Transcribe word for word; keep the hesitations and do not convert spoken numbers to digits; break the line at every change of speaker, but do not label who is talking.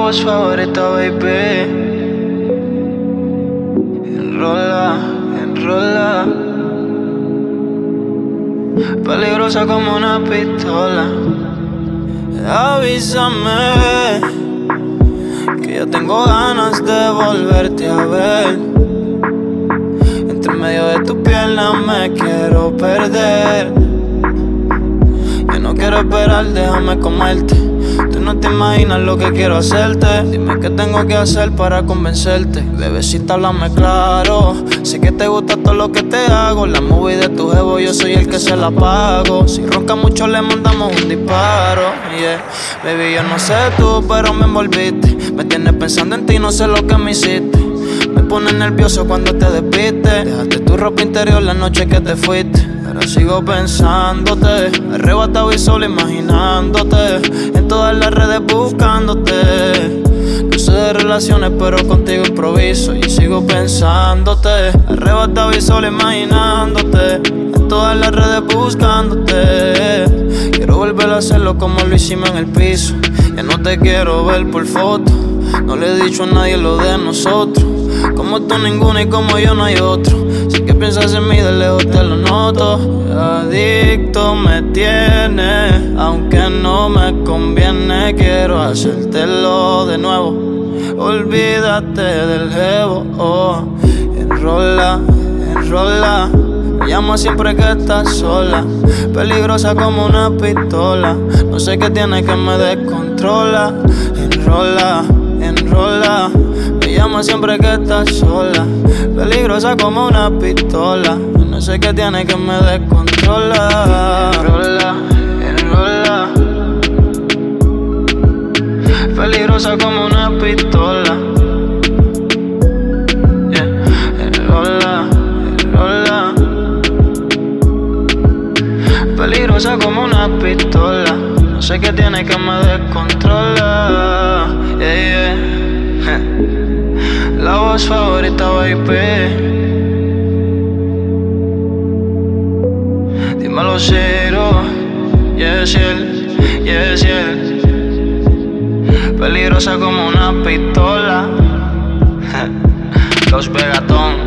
voz favorita, baby. Enrola, enrola. Peligrosa como una pistola. Avísame que yo tengo ganas de volverte a ver. Entre medio de tu pierna me quiero perder. Yo no quiero esperar, déjame comerte. Tú no te imaginas lo que quiero hacerte. Dime qué tengo que hacer para convencerte. Bebecita, háblame claro. Sé que te gusta todo lo que te hago. La movie de tu jevo, yo soy el que se la pago. Si ronca mucho le mandamos un disparo, yeah. Baby, yo no sé tú, pero me envolviste. Me tienes pensando en ti, no sé lo que me hiciste. Me pone nervioso cuando te despistes. Dejaste tu ropa interior la noche que te fuiste. Ahora sigo pensándote, arrebatado y solo imaginándote. En todas las redes buscándote. No sé de relaciones, pero contigo improviso. Y sigo pensándote, arrebatado y solo imaginándote. En todas las redes buscándote. Quiero volver a hacerlo como lo hicimos en el piso. Ya no te quiero ver por foto. No le he dicho a nadie lo de nosotros. Como tú ninguna y como yo no hay otro. Si que piensas en mí de lejos te lo noto. Adicto me tiene, aunque no me conviene. Quiero hacértelo de nuevo. Olvídate del jevo, oh. Enrola, enrola. Me llama siempre que estás sola. Peligrosa como una pistola. No sé qué tiene que me descontrola. Enrola, enrola. Me llama siempre que estás sola. Peligrosa como una pistola. No sé qué tiene que me descontrola. Enrola, enrola. Peligrosa como una pistola. Yeah. Enrola, enrola. Peligrosa como una pistola. No sé qué tiene que me descontrola. Yeah, yeah. La voz favorita, baby. Dímelo cero. Yes, él, yes, él. Peligrosa como una pistola. Los Pegatón.